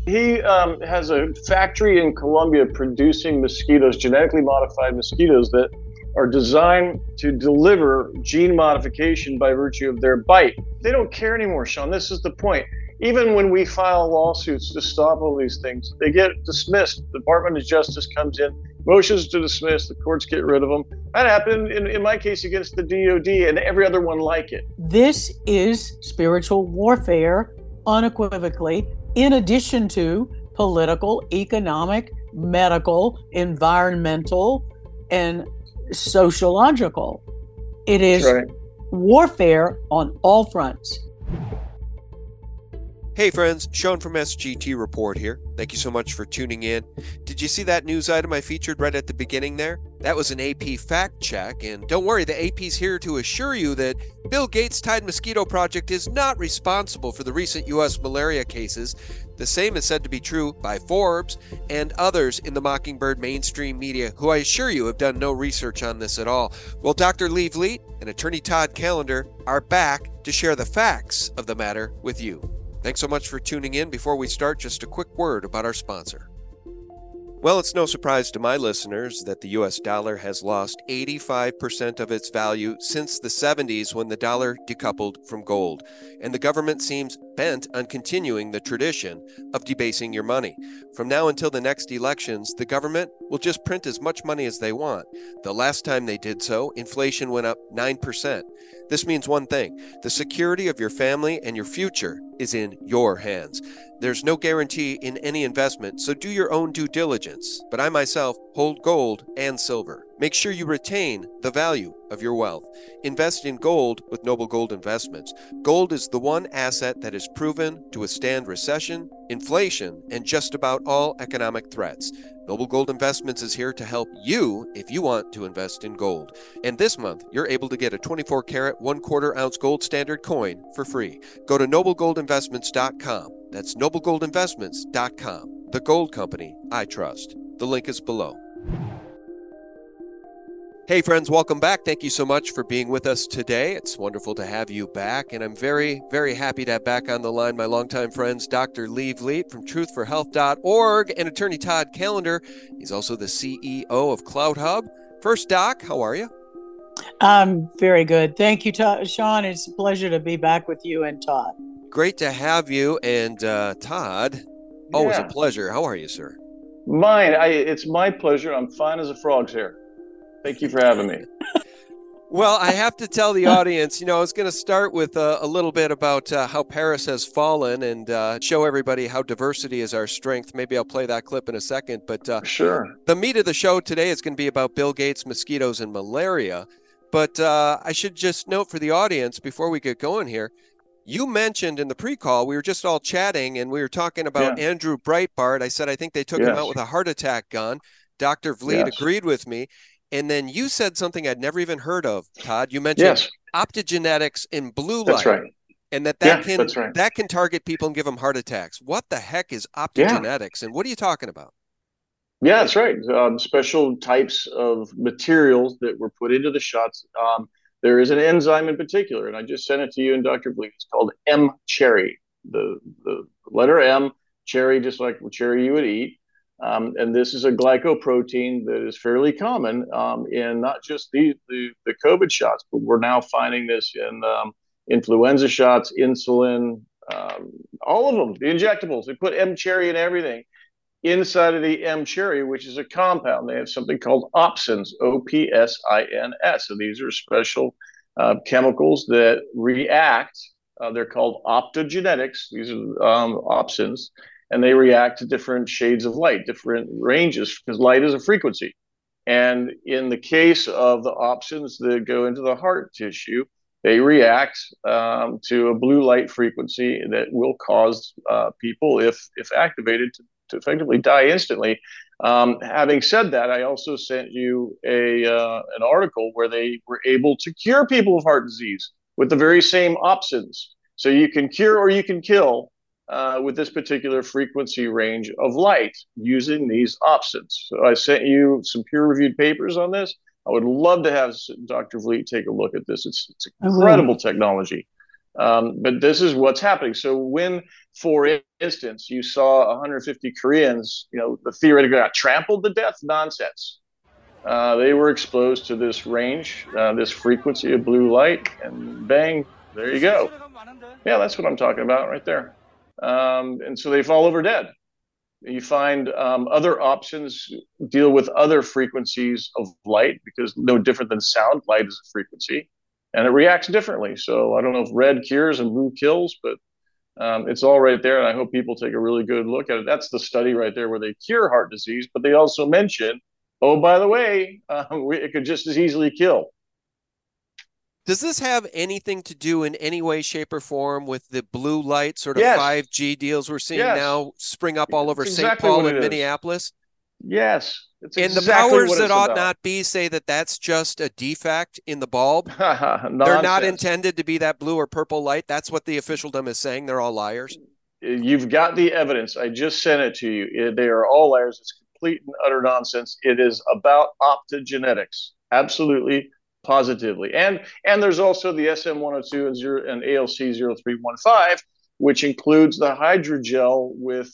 He has a factory in Colombia producing mosquitoes, genetically modified mosquitoes that are designed to deliver gene modification by virtue of their bite. They don't care anymore, Sean. This is the point. Even when we file lawsuits to stop all these things, they get dismissed. The Department of Justice comes in, motions to dismiss, the courts get rid of them. That happened in my case against the DOD and every other one like it. This is spiritual warfare, unequivocally, in addition to political, economic, medical, environmental, and sociological. It is warfare on all fronts. Hey friends, Sean from SGT Report here. Thank you so much for tuning in. Did you see that news item I featured right at the beginning there? That was an AP fact check, and don't worry, the AP's here to assure you that Bill Gates' Tide Mosquito Project is not responsible for the recent U.S. malaria cases. The same is said to be true by Forbes and others in the Mockingbird mainstream media, who I assure you have done no research on this at all. Well, Dr. Lee Vliet and attorney Todd Callender are back to share the facts of the matter with you. Thanks so much for tuning in. Before we start, just a quick word about our sponsor. Well, it's no surprise to my listeners that the U.S. dollar has lost 85% of its value since the 70s when the dollar decoupled from gold, and the government seems bent on continuing the tradition of debasing your money. From now until the next elections, the government will just print as much money as they want. The last time they did so, inflation went up 9%. This means one thing: the security of your family and your future is in your hands. There's no guarantee in any investment, so do your own due diligence. But I myself hold gold and silver. Make sure you retain the value of your wealth. Invest in gold with Noble Gold Investments. Gold is the one asset that is proven to withstand recession, inflation, and just about all economic threats. Noble Gold Investments is here to help you if you want to invest in gold. And this month, you're able to get a 24-karat, 1/4 ounce gold standard coin for free. Go to noblegoldinvestments.com. That's noblegoldinvestments.com. The gold company I trust. The link is below. Hey friends, welcome back. Thank you so much for being with us today. It's wonderful to have you back, and I'm very, very happy to have back on the line my longtime friends, Dr. Lee Vliet from truthforhealth.org and attorney Todd Callender. He's also the CEO of CloutHub. First, Doc, how are you? I'm very good. Thank you, Sean. It's a pleasure to be back with you and Todd. Great to have you. And Todd, always a pleasure. How are you, sir? It's my pleasure. I'm fine as a frog's hair. Thank you for having me. Well, I have to tell the audience, I was going to start with a little bit about how Paris has fallen and show everybody how diversity is our strength. Maybe I'll play that clip in a second. But sure. The meat of the show today is going to be about Bill Gates, mosquitoes, and malaria. But I should just note for the audience before we get going here, you mentioned in the pre-call, we were just all chatting and we were talking about Andrew Breitbart. I said, I think they took him out with a heart attack gun. Dr. Vliet agreed with me. And then you said something I'd never even heard of, Todd. You mentioned optogenetics in blue light. That's right. And that can target people and give them heart attacks. What the heck is optogenetics? And what are you talking about? Yeah, that's right. Special types of materials that were put into the shots. There is an enzyme in particular, and I just sent it to you and Dr. Vliet. It's called M-cherry. The letter M, cherry, just like cherry you would eat. And this is a glycoprotein that is fairly common in not just the COVID shots, but we're now finding this in influenza shots, insulin, all of them, the injectables. They put M-cherry in everything. Inside of the M-cherry, which is a compound, they have something called opsins, O-P-S-I-N-S. So these are special chemicals that react. They're called optogenetics. These are opsins. And they react to different shades of light, different ranges, because light is a frequency. And in the case of the opsins that go into the heart tissue, they react to a blue light frequency that will cause people, if activated, to effectively die instantly. Having said that, I also sent you an article where they were able to cure people with heart disease with the very same opsins. So you can cure or you can kill with this particular frequency range of light using these opsins. So I sent you some peer-reviewed papers on this. I would love to have Dr. Vliet take a look at this. It's incredible technology. But this is what's happening. So when, for instance, you saw 150 Koreans, the theoretically got trampled to death, nonsense. They were exposed to this range, this frequency of blue light, and bang, there you go. Yeah, that's what I'm talking about right there. And so they fall over dead. You find other options deal with other frequencies of light, because no different than sound, light is a frequency, and it reacts differently. So I don't know if red cures and blue kills, but it's all right there, and I hope people take a really good look at it. That's the study right there where they cure heart disease, but they also mention, oh, by the way, it could just as easily kill. Does this have anything to do in any way, shape, or form with the blue light sort of Yes. 5G deals we're seeing Yes. now spring up all over It's St. exactly Paul what and it is. Minneapolis? Yes. It's And the exactly powers what that it's ought about. not be say that that's just a defect in the bulb. They're not Nonsense. intended to be that blue or purple light. That's what the officialdom is saying. They're all liars. You've got the evidence. I just sent it to you. They are all liars. It's complete and utter nonsense. It is about optogenetics. Absolutely, positively. And there's also the SM102 and ALC 0315, which includes the hydrogel with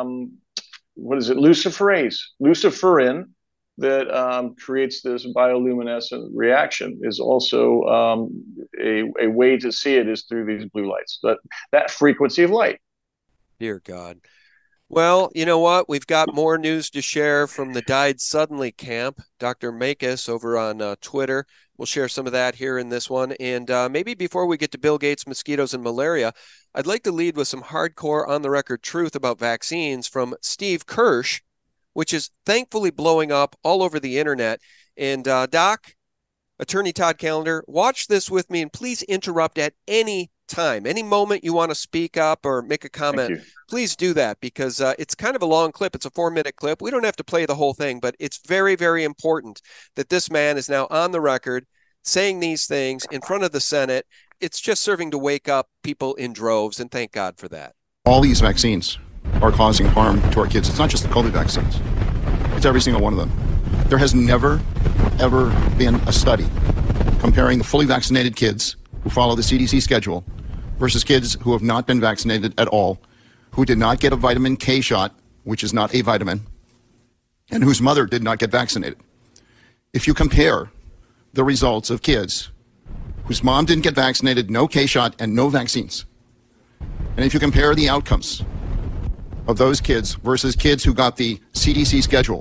luciferin, that creates this bioluminescent reaction, is also a way to see it is through these blue lights, that frequency of light. Dear God. Well, you know what? We've got more news to share from the Died Suddenly camp. Dr. Makis over on Twitter. We'll share some of that here in this one. And maybe before we get to Bill Gates, mosquitoes, and malaria, I'd like to lead with some hardcore on-the-record truth about vaccines from Steve Kirsch, which is thankfully blowing up all over the internet. And Doc, Attorney Todd Callender, watch this with me, and please interrupt at any time. Any moment you want to speak up or make a comment, please do that, because it's kind of a long clip. It's a 4-minute clip. We don't have to play the whole thing, but it's very, very important that this man is now on the record saying these things in front of the Senate. It's just serving to wake up people in droves, and thank God for that. All these vaccines are causing harm to our kids. It's not just the COVID vaccines. It's every single one of them. There has never, ever been a study comparing the fully vaccinated kids who follow the CDC schedule versus kids who have not been vaccinated at all, who did not get a vitamin K shot, which is not a vitamin, and whose mother did not get vaccinated. If you compare the results of kids whose mom didn't get vaccinated, no K shot, and no vaccines, and if you compare the outcomes of those kids versus kids who got the CDC schedule,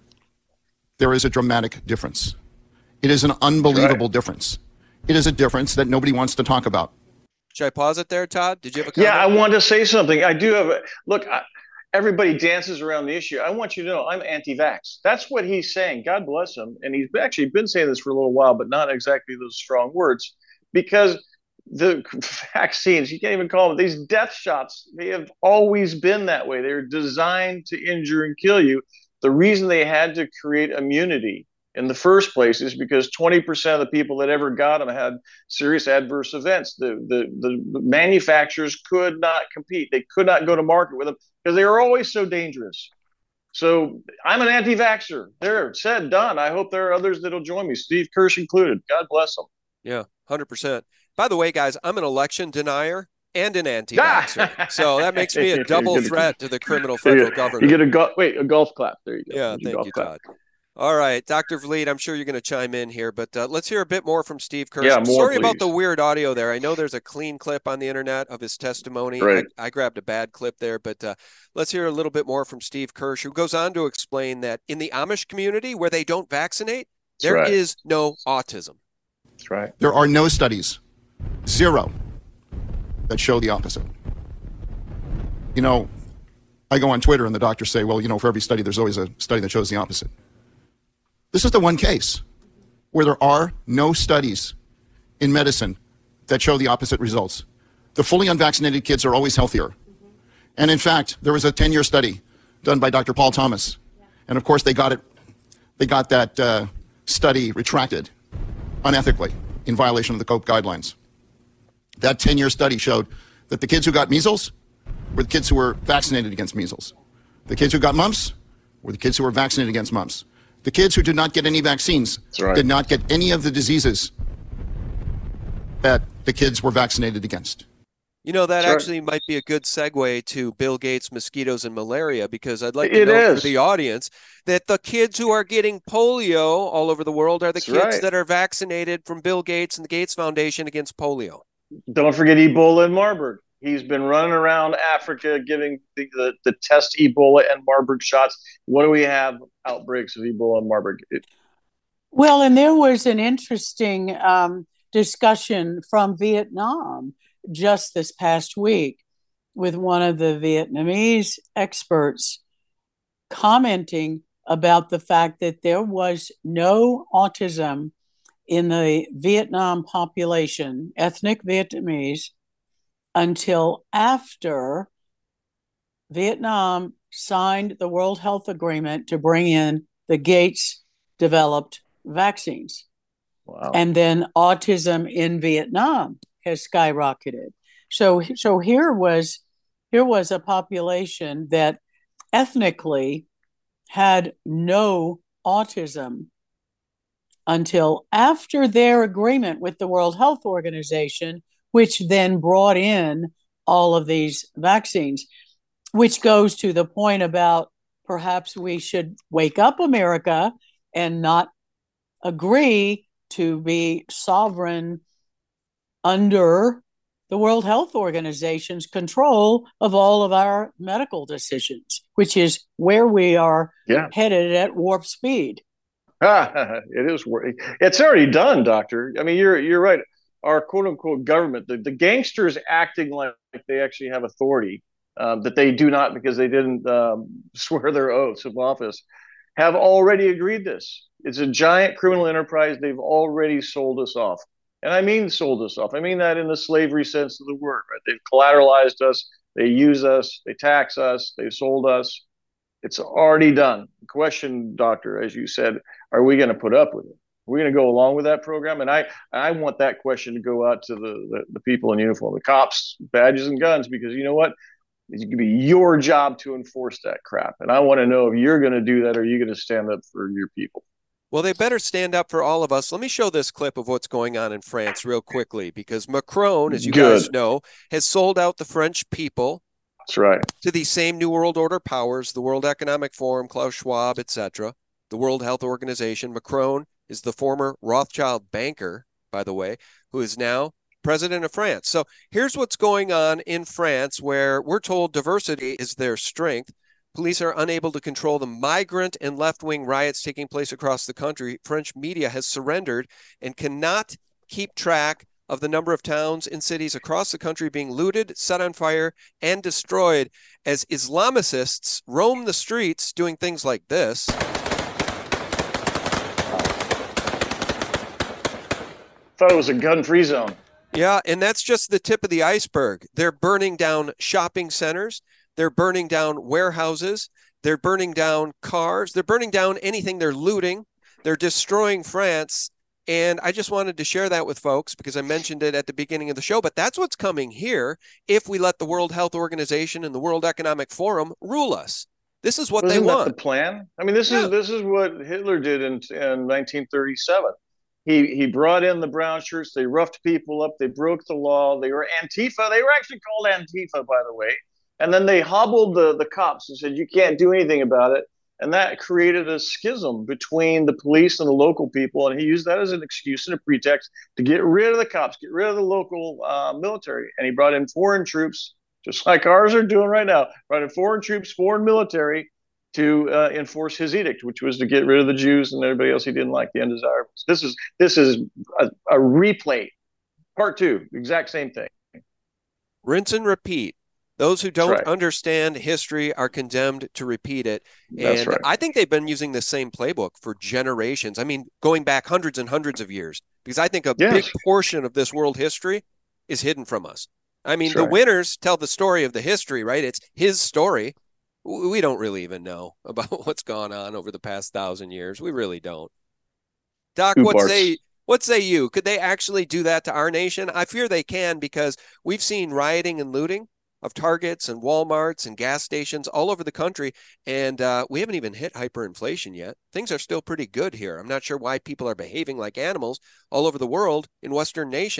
there is a dramatic difference. It is an unbelievable difference. It is a difference that nobody wants to talk about. Should I pause it there, Todd? Did you have a comment? Yeah, I wanted to say something. I do have a look. Everybody dances around the issue. I want you to know I'm anti-vax. That's what he's saying. God bless him. And he's actually been saying this for a little while, but not exactly those strong words, because the vaccines, you can't even call them these death shots. They have always been that way. They're designed to injure and kill you. The reason they had to create immunity in the first place is because 20% of the people that ever got them had serious adverse events. The manufacturers could not compete. They could not go to market with them because they were always so dangerous. So I'm an anti-vaxxer. There, said, done. I hope there are others that'll join me, Steve Kirsch included. God bless them. Yeah, 100%. By the way, guys, I'm an election denier and an anti-vaxxer. So that makes me a double threat to the criminal federal government. You get a golf clap. There you go. Yeah, thank you, Todd. All right, Dr. Vliet, I'm sure you're going to chime in here, but let's hear a bit more from Steve Kirsch. Yeah, Sorry about the weird audio there. I know there's a clean clip on the internet of his testimony. Right. I grabbed a bad clip there, but let's hear a little bit more from Steve Kirsch, who goes on to explain that in the Amish community where they don't vaccinate, there is no autism. That's right. There are no studies, zero, that show the opposite. You know, I go on Twitter and the doctors say, well, you know, for every study, there's always a study that shows the opposite. This is the one case where there are no studies in medicine that show the opposite results. The fully unvaccinated kids are always healthier. And in fact, there was a 10-year study done by Dr. Paul Thomas. And of course, they got that study retracted unethically in violation of the COPE guidelines. That 10-year study showed that the kids who got measles were the kids who were vaccinated against measles. The kids who got mumps were the kids who were vaccinated against mumps. The kids who did not get any vaccines did not get any of the diseases that the kids were vaccinated against. You know, that That's right. actually might be a good segue to Bill Gates, mosquitoes, and malaria, because I'd like to It note for is. the audience that the kids who are getting polio all over the world are the That's kids right. that are vaccinated from Bill Gates and the Gates Foundation against polio. Don't forget Ebola and Marburg. He's been running around Africa giving the test Ebola and Marburg shots. What do we have? Outbreaks of Ebola and Marburg. Well, and there was an interesting discussion from Vietnam just this past week with one of the Vietnamese experts commenting about the fact that there was no autism in the Vietnam population, ethnic Vietnamese, until after Vietnam signed the World Health Agreement to bring in the Gates developed vaccines. Wow. And then autism in Vietnam has skyrocketed. So here was a population that ethnically had no autism until after their agreement with the World Health Organization, which then brought in all of these vaccines, which goes to the point about perhaps we should wake up America and not agree to be sovereign under the World Health Organization's control of all of our medical decisions, which is where we are headed at warp speed. It is. It's already done, Doctor. I mean, you're right. Our quote unquote government, the gangsters acting like they actually have authority that they do not because they didn't swear their oaths of office, have already agreed this. It's a giant criminal enterprise. They've already sold us off. And I mean sold us off. I mean that in the slavery sense of the word, right? They've collateralized us. They use us. They tax us. They sold us. It's already done. The question, Doctor, as you said, are we going to put up with it? Are we going to go along with that program? And I want that question to go out to the people in uniform, the cops, badges and guns, because you know what? It's going to be your job to enforce that crap. And I want to know if you're going to do that or are you going to stand up for your people? Well, they better stand up for all of us. Let me show this clip of what's going on in France real quickly, because Macron, as you guys know, has sold out the French people. That's right. To these same New World Order powers, the World Economic Forum, Klaus Schwab, etc., the World Health Organization. Macron is the former Rothschild banker, by the way, who is now president of France. So here's what's going on in France, where we're told diversity is their strength. Police are unable to control the migrant and left-wing riots taking place across the country. French media has surrendered and cannot keep track of the number of towns and cities across the country being looted, set on fire, and destroyed as Islamicists roam the streets doing things like this. Thought it was a gun-free zone. Yeah, and that's just the tip of the iceberg. They're burning down shopping centers. They're burning down warehouses. They're burning down cars. They're burning down anything. They're looting. They're destroying France. And I just wanted to share that with folks because I mentioned it at the beginning of the show. But that's what's coming here if we let the World Health Organization and the World Economic Forum rule us. This is what they want. Isn't that the plan? I mean, this is what Hitler did in 1937. He brought in the brown shirts. They roughed people up. They broke the law. They were Antifa. They were actually called Antifa, by the way. And then they hobbled the cops and said, you can't do anything about it. And that created a schism between the police and the local people. And he used that as an excuse and a pretext to get rid of the cops, get rid of the local military. And he brought in foreign troops, just like ours are doing right now, brought in foreign troops, foreign military to enforce his edict, which was to get rid of the Jews and everybody else he didn't like, the undesirables. This is a replay, part two, exact same thing. Rinse and repeat. Those who don't understand history are condemned to repeat it. And I think they've been using the same playbook for generations. I mean, going back hundreds and hundreds of years, because I think a big portion of this world history is hidden from us. I mean, the winners tell the story of the history, right? It's his story. We don't really even know about what's gone on over the past 1,000 years. We really don't. Doc, what say you? Could they actually do that to our nation? I fear they can, because we've seen rioting and looting of Targets and Walmarts and gas stations all over the country, and we haven't even hit hyperinflation yet. Things are still pretty good here. I'm not sure why people are behaving like animals all over the world in Western nations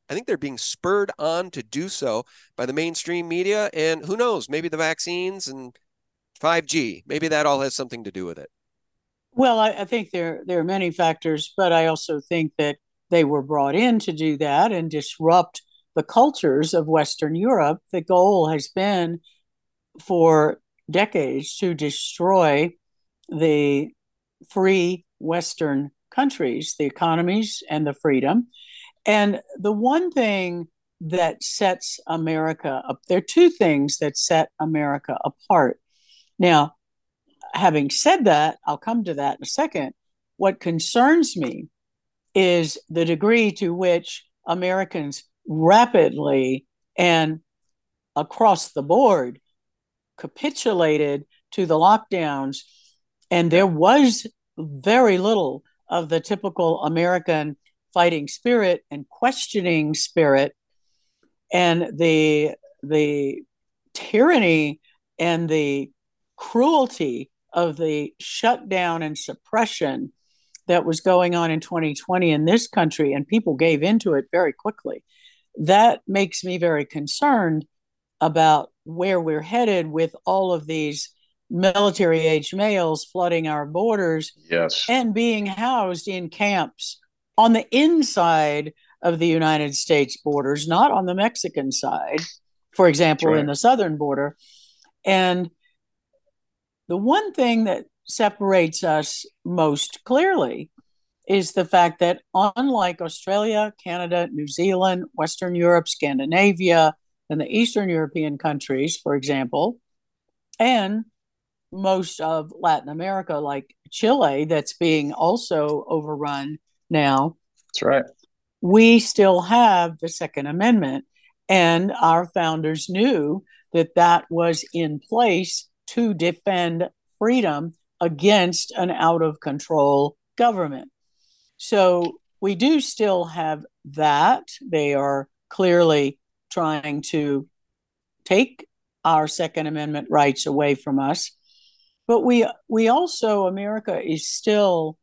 I think they're being spurred on to do so by the mainstream media. And who knows, maybe the vaccines and 5G, maybe that all has something to do with it. Well, I think there are many factors, but I also think that they were brought in to do that and disrupt the cultures of Western Europe. The goal has been for decades to destroy the free Western countries, the economies and the freedom. And the one thing that sets America up, there are two things that set America apart. Now, having said that, I'll come to that in a second. What concerns me is the degree to which Americans rapidly and across the board capitulated to the lockdowns. And there was very little of the typical American fighting spirit and questioning spirit, and the tyranny and the cruelty of the shutdown and suppression that was going on in 2020 in this country, and people gave into it very quickly. That makes me very concerned about where we're headed with all of these military age males flooding our borders, Yes, and being housed in camps on the inside of the United States borders, not on the Mexican side, for example, right. in the southern border. And the one thing that separates us most clearly is the fact that, unlike Australia, Canada, New Zealand, Western Europe, Scandinavia, and the Eastern European countries, for example, and most of Latin America, like Chile, that's being also overrun now. That's right. We still have the Second Amendment, and our founders knew that that was in place to defend freedom against an out of control government. So we do still have that. They are clearly trying to take our Second Amendment rights away from us. But we also, America is still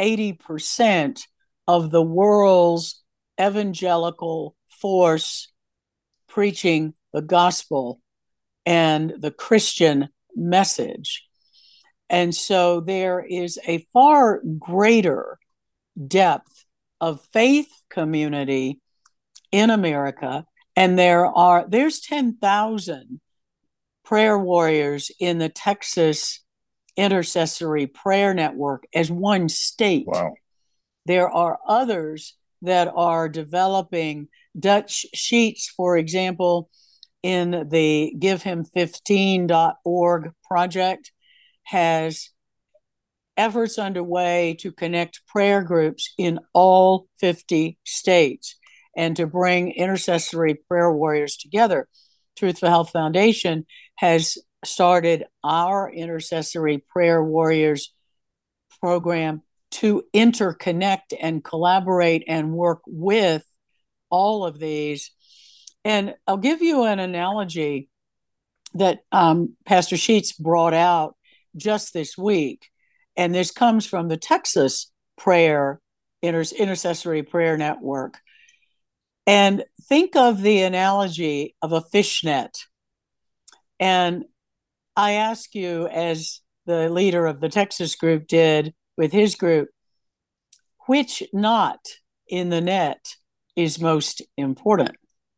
80% of the world's evangelical force preaching the gospel and the Christian message. And so there is a far greater depth of faith community in America. And there's 10,000 prayer warriors in the Texas Intercessory Prayer Network as one state. Wow. There are others that are developing Dutch sheets, for example, in the GiveHim15.org project, has efforts underway to connect prayer groups in all 50 states and to bring intercessory prayer warriors together. Truth for Health Foundation has started our Intercessory Prayer Warriors program to interconnect and collaborate and work with all of these. And I'll give you an analogy that Pastor Sheets brought out just this week. And this comes from the Texas Intercessory Prayer Network. And think of the analogy of a fishnet. And I ask you, as the leader of the Texas group did with his group, which knot in the net is most important?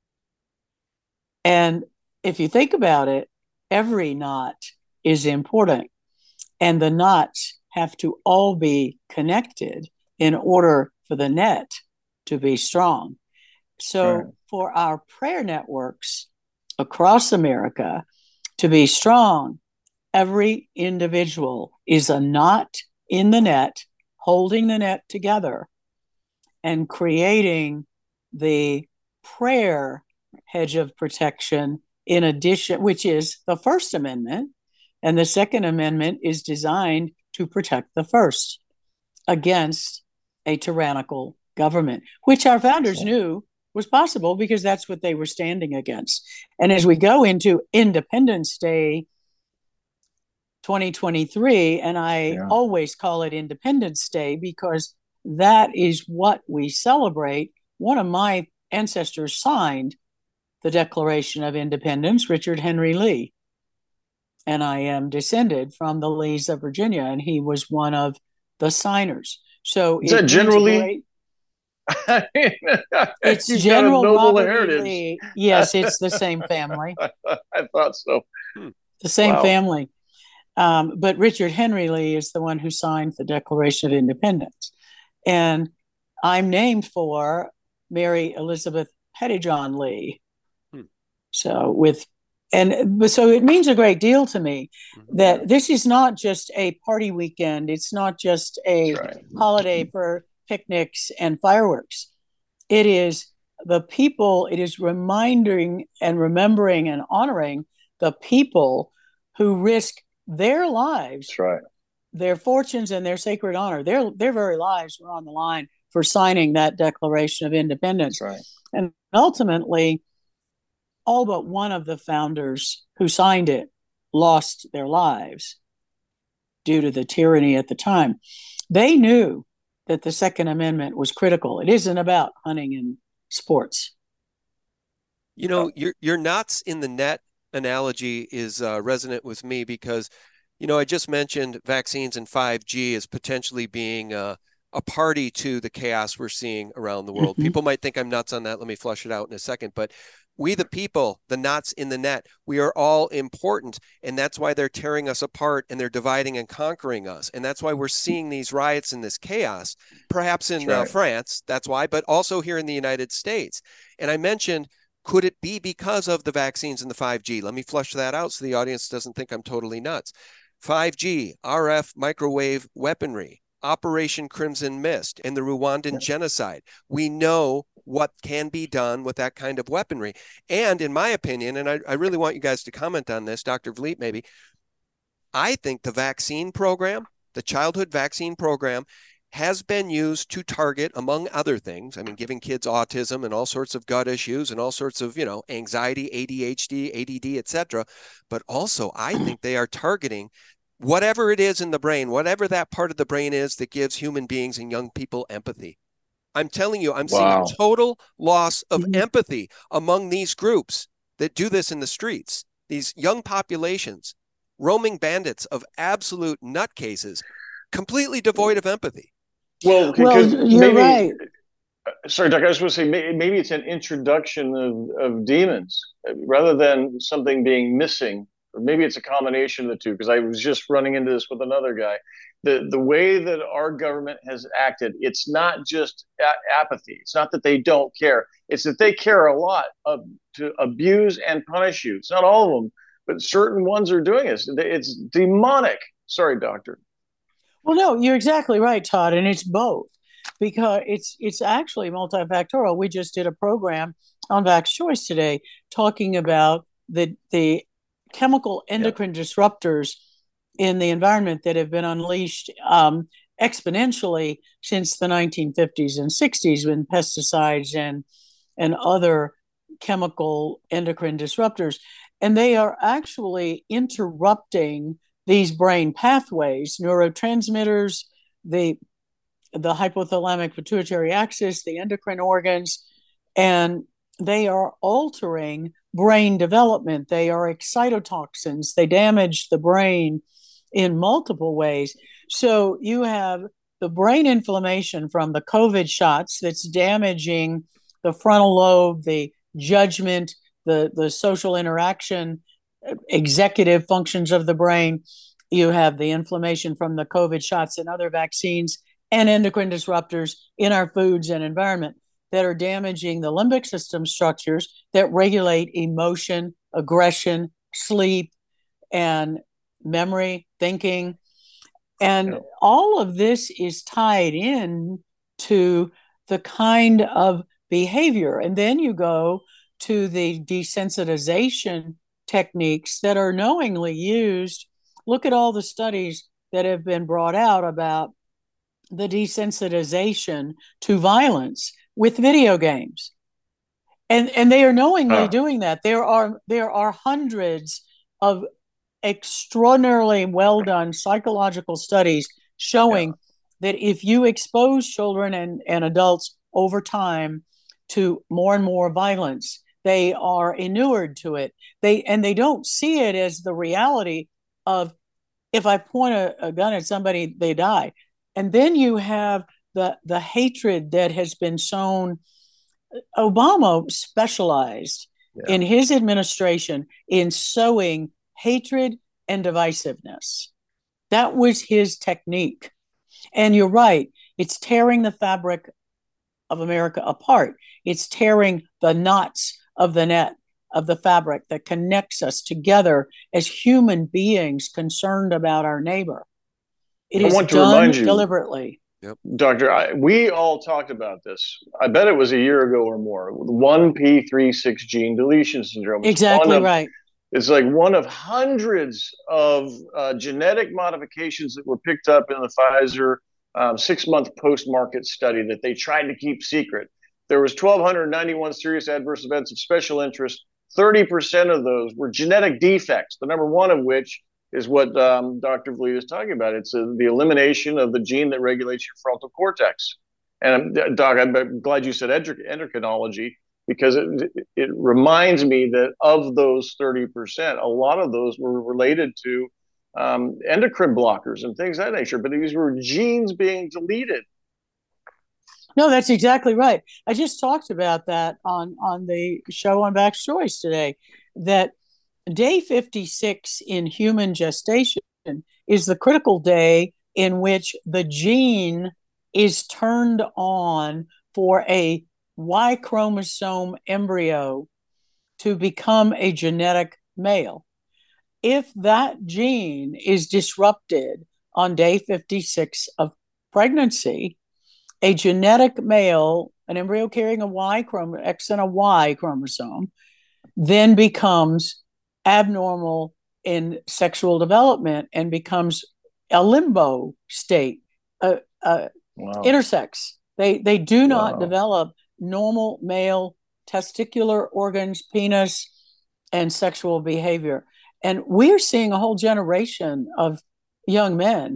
And if you think about it, every knot is important. And the knots have to all be connected in order for the net to be strong. So for our prayer networks across America to be strong, every individual is a knot in the net, holding the net together and creating the prayer hedge of protection, in addition, which is the First Amendment. And the Second Amendment is designed to protect the first against a tyrannical government, which our founders knew was possible because that's what they were standing against. And as we go into Independence Day 2023, and I always call it Independence Day because that is what we celebrate. One of my ancestors signed the Declaration of Independence, Richard Henry Lee. And I am descended from the Lees of Virginia, and he was one of the signers. So is that generally? It's You've General got a noble Robert heritage. E. Lee. Yes, it's the same family. I thought so. The same Wow. family. But Richard Henry Lee is the one who signed the Declaration of Independence. And I'm named for Mary Elizabeth Pettyjohn Lee. So so it means a great deal to me that this is not just a party weekend. It's not just a holiday for picnics and fireworks. It is the people, it is reminding and remembering and honoring the people who risk their lives, their fortunes and their sacred honor. Their very lives were on the line for signing that Declaration of Independence. And ultimately, all but one of the founders who signed it lost their lives due to the tyranny at the time. They knew that the Second Amendment was critical. It isn't about hunting and sports. You know, your knots in the net analogy is resonant with me because, you know, I just mentioned vaccines and 5G as potentially being a party to the chaos we're seeing around the world. People might think I'm nuts on that. Let me flush it out in a second. But we, the people, the knots in the net, we are all important. And that's why they're tearing us apart and they're dividing and conquering us. And that's why we're seeing these riots and this chaos, perhaps in France, that's why, but also here in the United States. And I mentioned, could it be because of the vaccines and the 5G? Let me flush that out so the audience doesn't think I'm totally nuts. 5G, RF microwave weaponry, Operation Crimson Mist, and the Rwandan genocide. We know what can be done with that kind of weaponry. And in my opinion, and I really want you guys to comment on this, Dr. Vliet maybe, I think the vaccine program, the childhood vaccine program, has been used to target, among other things, I mean, giving kids autism and all sorts of gut issues and all sorts of, you know, anxiety, ADHD, ADD, etc. But also, I think they are targeting whatever it is in the brain, whatever that part of the brain is that gives human beings and young people empathy. I'm telling you, I'm seeing total loss of empathy among these groups that do this in the streets, these young populations, roaming bandits of absolute nutcases, completely devoid of empathy. Well, you're right. Sorry, Doc, I was going to say maybe it's an introduction of demons rather than something being missing. Or maybe it's a combination of the two, because I was just running into this with another guy. The way that our government has acted, it's not just apathy. It's not that they don't care. It's that they care a lot to abuse and punish you. It's not all of them, but certain ones are doing it. It's demonic. Sorry, doctor. Well, no, you're exactly right, Todd, and it's both, because it's actually multifactorial. We just did a program on Vax Choice today talking about the chemical endocrine disruptors in the environment that have been unleashed exponentially since the 1950s and 60s when pesticides and other chemical endocrine disruptors. And they are actually interrupting these brain pathways, neurotransmitters, the hypothalamic pituitary axis, the endocrine organs, and they are altering brain development. They are excitotoxins. They damage the brain in multiple ways. So you have the brain inflammation from the COVID shots that's damaging the frontal lobe, the judgment, the social interaction, executive functions of the brain. You have the inflammation from the COVID shots and other vaccines and endocrine disruptors in our foods and environment that are damaging the limbic system structures that regulate emotion, aggression, sleep, and memory, thinking. And all of this is tied in to the kind of behavior. And then you go to the desensitization techniques that are knowingly used. Look at all the studies that have been brought out about the desensitization to violence with video games. And they are knowingly doing that. There are hundreds of extraordinarily well done psychological studies showing that if you expose children and adults over time to more and more violence. They are inured to it. They don't see it as the reality of, if I point a gun at somebody, they die. And then you have the hatred that has been sown. Obama specialized in his administration in sowing hatred and divisiveness. That was his technique. And you're right, it's tearing the fabric of America apart. It's tearing the knots of the net, of the fabric that connects us together as human beings concerned about our neighbor. It is done deliberately. Yep. Doctor, we all talked about this. I bet it was a year ago or more. 1p36 gene deletion syndrome. Exactly right. It's like one of hundreds of genetic modifications that were picked up in the Pfizer 6-month post-market study that they tried to keep secret. There was 1,291 serious adverse events of special interest. 30% of those were genetic defects, the number one of which is what Dr. Vliet is talking about. It's the elimination of the gene that regulates your frontal cortex. And Doc, I'm glad you said endocrinology, because it reminds me that of those 30%, a lot of those were related to endocrine blockers and things of that nature, but these were genes being deleted. No, that's exactly right. I just talked about that on the show on Vax Choice today, that day 56 in human gestation is the critical day in which the gene is turned on for a Y chromosome embryo to become a genetic male. If that gene is disrupted on day 56 of pregnancy, a genetic male, an embryo carrying a Y chromosome, X and a Y chromosome, then becomes abnormal in sexual development and becomes a limbo state, intersex. They do not develop normal male testicular organs, penis, and sexual behavior. And we're seeing a whole generation of young men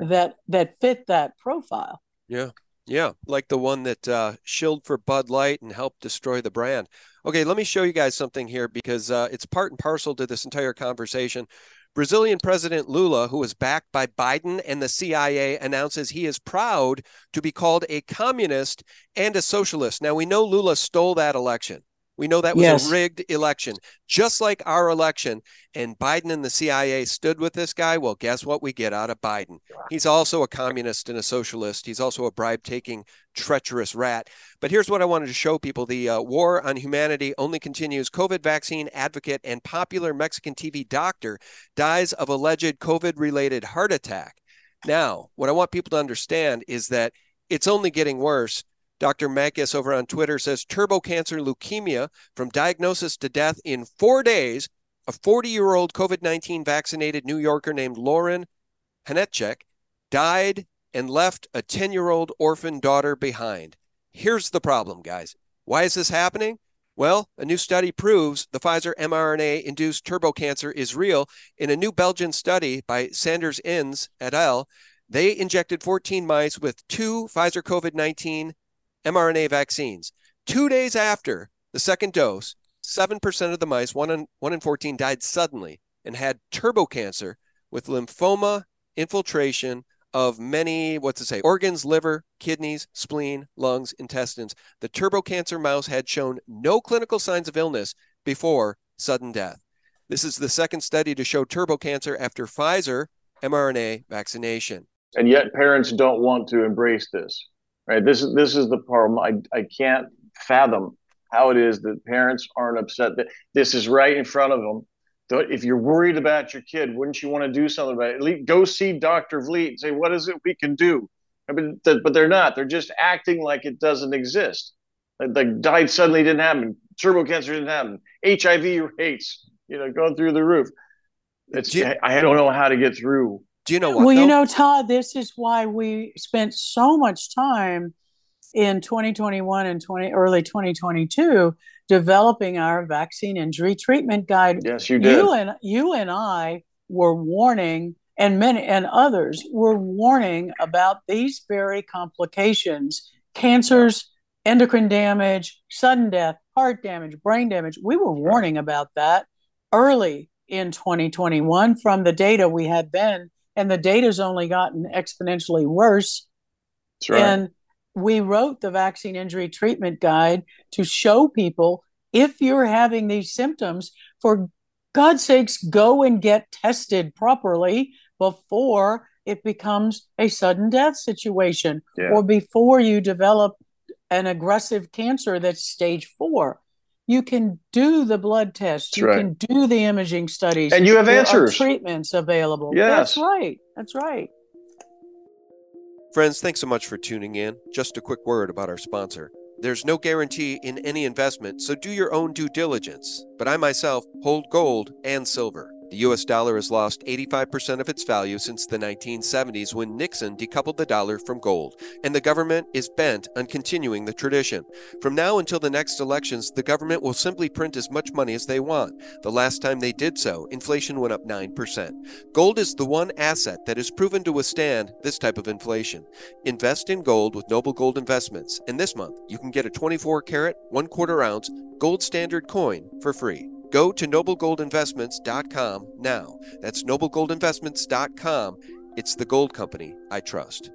that fit that profile. Yeah, like the one that shilled for Bud Light and helped destroy the brand. Okay, let me show you guys something here, because it's part and parcel to this entire conversation. Brazilian President Lula, who is backed by Biden and the CIA, announces he is proud to be called a communist and a socialist. Now, we know Lula stole that election. We know that was a rigged election, just like our election. And Biden and the CIA stood with this guy. Well, guess what we get out of Biden? He's also a communist and a socialist. He's also a bribe-taking, treacherous rat. But here's what I wanted to show people. The war on humanity only continues. COVID vaccine advocate and popular Mexican TV doctor dies of alleged COVID-related heart attack. Now, what I want people to understand is that it's only getting worse. Dr. Makis over on Twitter says turbo cancer leukemia from diagnosis to death in 4 days. A 40-year-old COVID-19 vaccinated New Yorker named Lauren Hanetchek died and left a 10-year-old orphan daughter behind. Here's the problem, guys. Why is this happening? Well, a new study proves the Pfizer mRNA-induced turbo cancer is real. In a new Belgian study by Sanders Inns et al., they injected 14 mice with 2 Pfizer COVID-19 mRNA vaccines. 2 days after the second dose, 7% of the mice, 1 in 14, died suddenly and had turbo cancer with lymphoma infiltration of many, organs, liver, kidneys, spleen, lungs, intestines. The turbo cancer mouse had shown no clinical signs of illness before sudden death. This is the second study to show turbo cancer after Pfizer mRNA vaccination. And yet parents don't want to embrace this. Right. This is the problem. I can't fathom how it is that parents aren't upset that this is right in front of them. If you're worried about your kid, wouldn't you want to do something about it? At least go see Dr. Vliet and say, what is it we can do? But they're not. They're just acting like it doesn't exist. Like died suddenly didn't happen. Turbo cancer didn't happen. HIV rates, going through the roof. I don't know how to get through. Do you know what? Well, Todd, this is why we spent so much time in 2021 and early 2022 developing our vaccine injury treatment guide. Yes, you did. You and I were warning, and many and others were warning about these very complications, cancers endocrine damage, sudden death, heart damage, brain damage. We were warning about that early in 2021 from the data we had then, and the data's only gotten exponentially worse. That's right. And we wrote the vaccine injury treatment guide to show people, if you're having these symptoms, for God's sakes, go and get tested properly before it becomes a sudden death situation, or before you develop an aggressive cancer that's stage 4. You can do the blood test. That's you right. can do the imaging studies. And you have there answers. Are treatments available. Yes. That's right. That's right. Friends, thanks so much for tuning in. Just a quick word about our sponsor. There's no guarantee in any investment, so do your own due diligence. But I myself hold gold and silver. The US dollar has lost 85% of its value since the 1970s when Nixon decoupled the dollar from gold, and the government is bent on continuing the tradition. From now until the next elections, the government will simply print as much money as they want. The last time they did so, inflation went up 9%. Gold is the one asset that is proven to withstand this type of inflation. Invest in gold with Noble Gold Investments, and this month you can get a 24-karat, 1/4 ounce gold standard coin for free. Go to noblegoldinvestments.com now. That's noblegoldinvestments.com. It's the gold company I trust.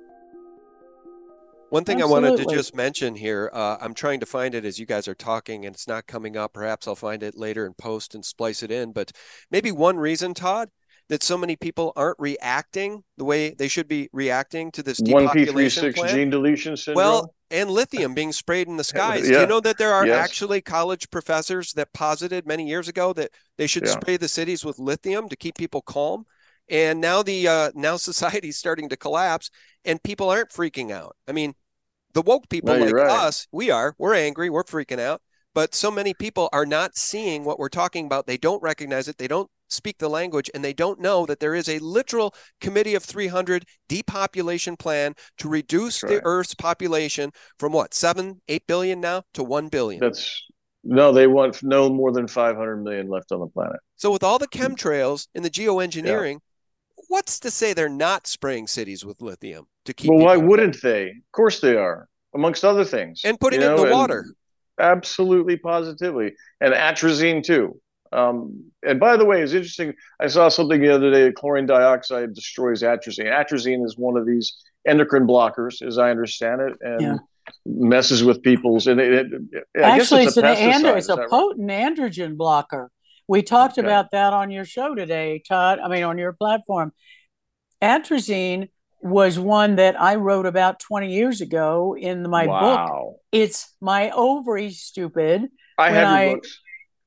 One thing Absolutely. I wanted to just mention here, I'm trying to find it as you guys are talking and it's not coming up. Perhaps I'll find it later and post and splice it in. But maybe one reason, Todd, that so many people aren't reacting the way they should be reacting to this depopulation 1p36 plan. gene deletion syndrome. Well, and lithium being sprayed in the skies. Yeah. Do you know that there are Yes. actually college professors that posited many years ago that they should spray the cities with lithium to keep people calm? And now now society's starting to collapse and people aren't freaking out. I mean, the woke people like us, we're angry, we're freaking out. But so many people are not seeing what we're talking about. They don't recognize it. They don't speak the language, and they don't know that there is a literal Committee of 300 depopulation plan to reduce the Earth's population from 7-8 billion now to 1 billion. They want no more than 500 million left on the planet. So with all the chemtrails and the geoengineering, what's to say they're not spraying cities with lithium to keep? Well, why wouldn't they? Of course they are, amongst other things. And putting it in the water. Absolutely, positively. And atrazine too. And by the way, it's interesting. I saw something the other day that chlorine dioxide destroys atrazine. Atrazine is one of these endocrine blockers, as I understand it, and messes with people's. And actually, it's a potent androgen blocker. We talked about that on your show today, Todd. I mean, on your platform. Atrazine was one that I wrote about 20 years ago in my book. It's My Ovaries, Stupid. I have your books.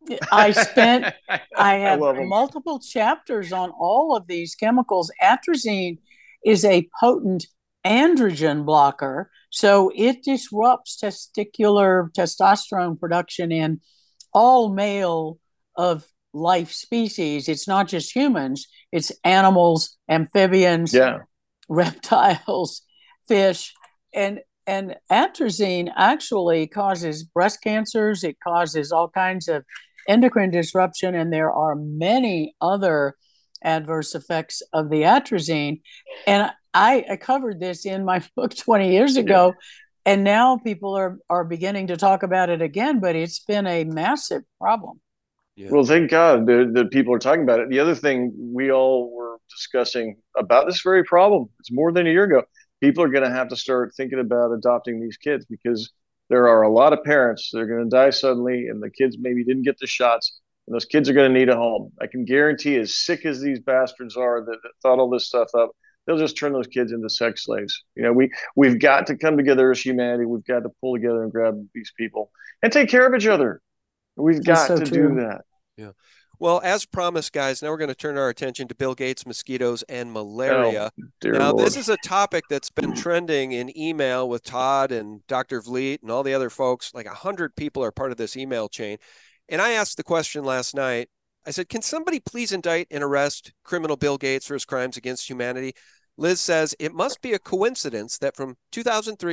I have multiple chapters on all of these chemicals. Atrazine is a potent androgen blocker, so it disrupts testicular testosterone production in all male of life species. It's not just humans, it's animals, amphibians, reptiles, fish, and atrazine actually causes breast cancers. It causes all kinds of endocrine disruption, and there are many other adverse effects of the atrazine. And I covered this in my book 20 years ago, and now people are beginning to talk about it again, but it's been a massive problem. Well, thank God that people are talking about it. The other thing we all were discussing about this very problem, it's more than a year ago, people are going to have to start thinking about adopting these kids, because there are a lot of parents that are going to die suddenly, and the kids maybe didn't get the shots, and those kids are going to need a home. I can guarantee, as sick as these bastards are that thought all this stuff up, they'll just turn those kids into sex slaves. We've got to come together as humanity. We've got to pull together and grab these people and take care of each other. We've got to do that. Yeah. Well, as promised, guys, now we're going to turn our attention to Bill Gates, mosquitoes, and malaria. Now, this is a topic that's been trending in email with Todd and Dr. Vliet and all the other folks. Like 100 people are part of this email chain. And I asked the question last night. I said, can somebody please indict and arrest criminal Bill Gates for his crimes against humanity? Liz says, it must be a coincidence that from 2003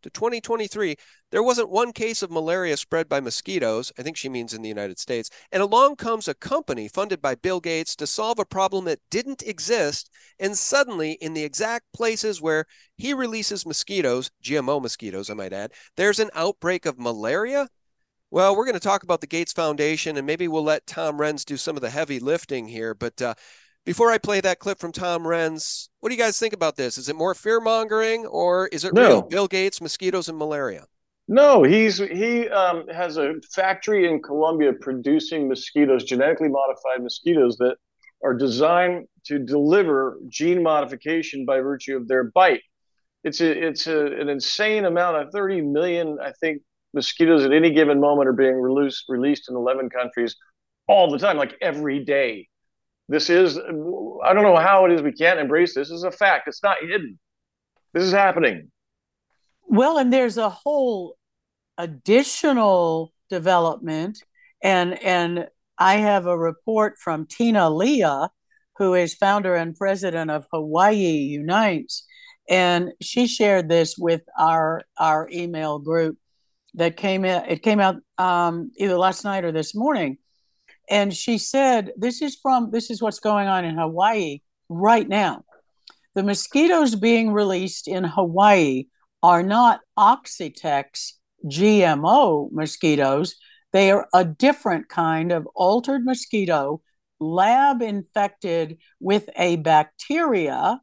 to 2023, there wasn't one case of malaria spread by mosquitoes. I think she means in the United States. And along comes a company funded by Bill Gates to solve a problem that didn't exist. And suddenly, in the exact places where he releases mosquitoes, GMO mosquitoes, I might add, there's an outbreak of malaria. Well, we're going to talk about the Gates Foundation, and maybe we'll let Tom Renz do some of the heavy lifting here. But before I play that clip from Tom Renz, what do you guys think about this? Is it more fear-mongering, or is it real? Bill Gates, mosquitoes, and malaria? No, he has a factory in Colombia producing mosquitoes, genetically modified mosquitoes that are designed to deliver gene modification by virtue of their bite. It's an insane amount of 30 million, I think, mosquitoes at any given moment are being released in 11 countries all the time, like every day. This is, I don't know how it is we can't embrace this. This is a fact. It's not hidden. This is happening. Well, and there's a whole additional development, and I have a report from Tina Leah, who is founder and president of Hawaii Unites, and she shared this with our email group that came in. It came out either last night or this morning, and she said this is what's going on in Hawaii right now. The mosquitoes being released in Hawaii are not Oxitex GMO mosquitoes. They are a different kind of altered mosquito, lab infected with a bacteria,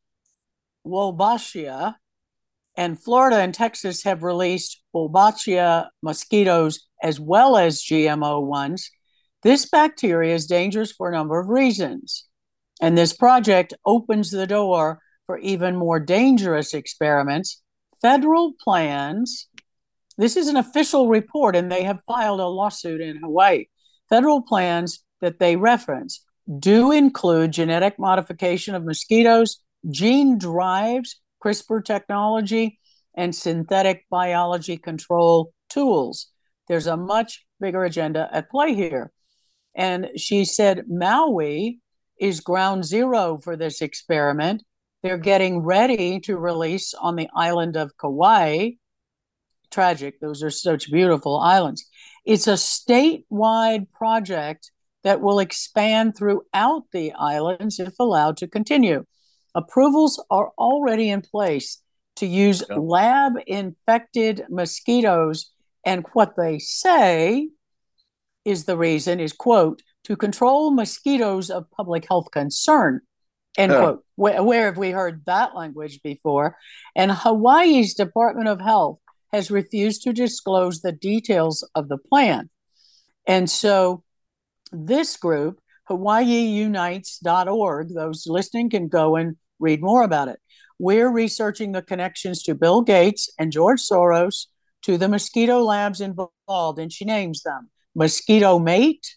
Wolbachia, and Florida and Texas have released Wolbachia mosquitoes as well as GMO ones. This bacteria is dangerous for a number of reasons. And this project opens the door for even more dangerous experiments. Federal plans, this is an official report, and they have filed a lawsuit in Hawaii. Federal plans that they reference do include genetic modification of mosquitoes, gene drives, CRISPR technology, and synthetic biology control tools. There's a much bigger agenda at play here. And she said Maui is ground zero for this experiment. They're getting ready to release on the island of Kauai. Tragic, those are such beautiful islands. It's a statewide project that will expand throughout the islands if allowed to continue. Approvals are already in place to use lab-infected mosquitoes, and what they say is the reason is, quote, to control mosquitoes of public health concern, end quote. Where have we heard that language before? And Hawaii's Department of Health has refused to disclose the details of the plan. And so this group, HawaiiUnites.org, those listening can go and read more about it. We're researching the connections to Bill Gates and George Soros to the mosquito labs involved, and she names them: Mosquito Mate,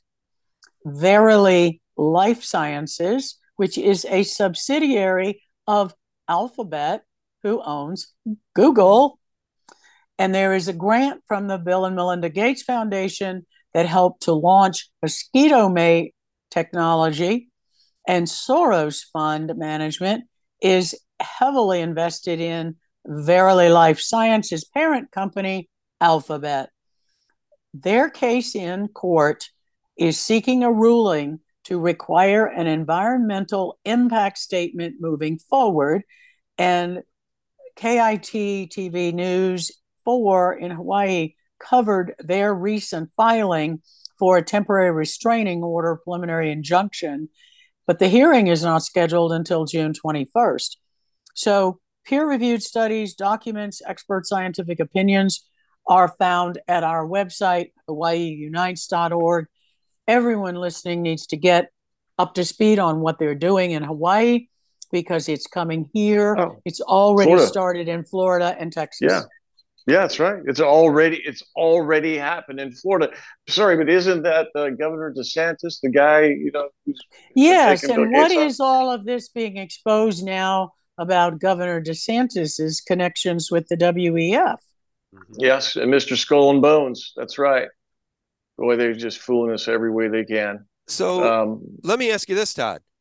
Verily Life Sciences, which is a subsidiary of Alphabet, who owns Google. And there is a grant from the Bill and Melinda Gates Foundation that helped to launch Mosquito Mate technology. And Soros Fund Management is heavily invested in Verily Life Sciences' parent company, Alphabet. Their case in court is seeking a ruling to require an environmental impact statement moving forward. And KIT TV News 4 in Hawaii covered their recent filing for a temporary restraining order preliminary injunction, but the hearing is not scheduled until June 21st. So peer-reviewed studies, documents, expert scientific opinions are found at our website, HawaiiUnites.org. Everyone listening needs to get up to speed on what they're doing in Hawaii because it's coming here. It's already started in Florida and Texas. Yeah, that's right. It's already happened in Florida. Sorry, but isn't that Governor DeSantis, the guy, who's yes, and what is all of this being exposed now about Governor DeSantis's connections with the WEF? Yes, and Mr. Skull and Bones. That's right. Boy, they're just fooling us every way they can. So let me ask you this, Todd.